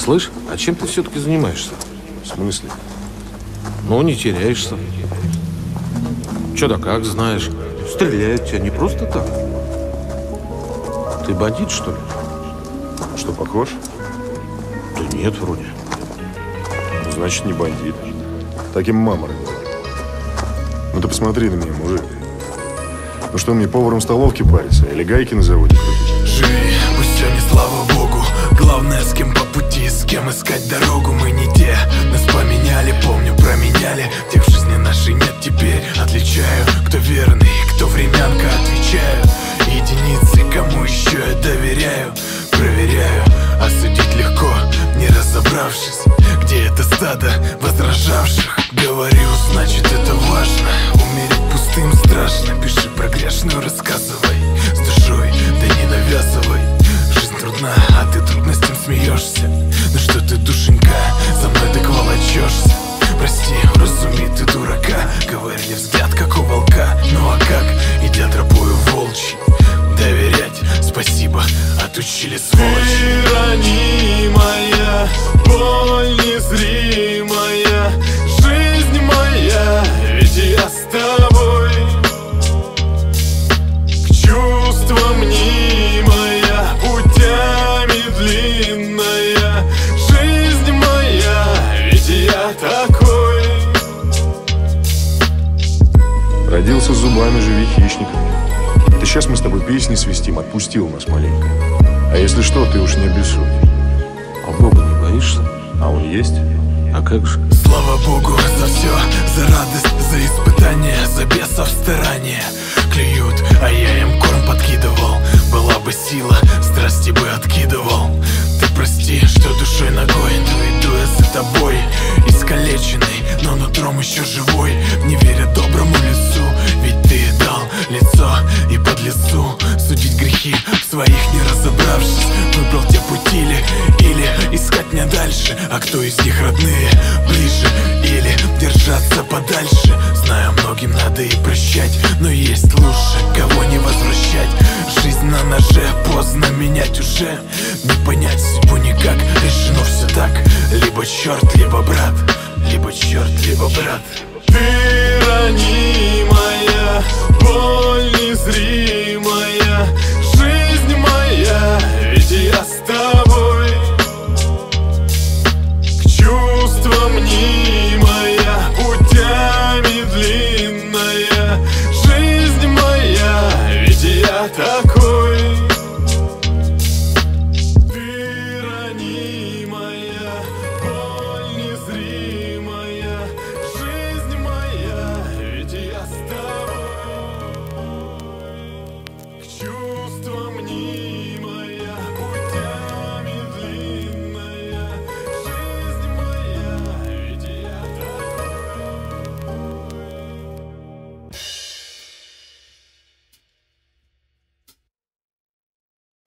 Слышь, а чем ты все-таки занимаешься? В смысле? Ну, не теряешься. Че да как, знаешь. Стреляют тебя не просто так. Ты бандит, что ли? Что, похож? Да нет, вроде. Ну, значит, не бандит. Таким мама родила. Ну ты посмотри на меня, мужик. Ну что, мне поваром в столовке париться или гайки на заводе крутить? Живи, пусть все не слава богу. Главное, с кем по пути, с кем искать дорогу. Мы не те, нас поменяли, помню, променяли. Тех в жизни нашей нет теперь. Отличаю, кто верный, кто времянка. Отвечаю, единицы, кому еще я доверяю. Проверяю, а судить легко, не разобравшись, где это стадо возражавших. Говорю, значит это важно. Умереть пустым страшно. Пиши про грешную, рассказывай с душой, да не навязывай. Жизнь трудна, а ты трудностям смеешься. Ну что ты, душенька, за мной так волочешься? Прости, вразуми ты дурака. Говорили, взгляд как у волка. Ну а как, идя тропою волчьей, доверять, спасибо, отучили сволочи. Ты ранимая, боль незримая, жизнь моя, ведь я с тобой. К чувствам мнимая, путями длинная, жизнь моя, ведь я такой. Родился зубами, живи хищником. Да сейчас мы с тобой песни свистим, отпустил нас маленько. А если что, ты уж не обессудь. А Бога не боишься? А он есть? А как же? Слава Богу за все, за радость, за испытания, за бесов старания. Клюют, а я им корм подкидывал. Была бы сила, страсти бы откидывал. Ты прости, что душой ногой, но иду я за тобой. Искалеченный, но нутром еще живой. Не веря доброму лицу, ведь ты дал лицо и под лицу. Судить грехи своих не разобравшись, выбрал те пути или искать мне дальше. А кто из них родные, ближе или держаться подальше? Знаю, многим надо и прощать, но есть лучше, кого не возвращать. Жизнь на ноже, поздно менять уже. Не понять судьбу никак, решено все так. Либо черт, либо брат, либо черт, либо брат. Ты ранимая, боль незримая, жизнь моя, ведь я с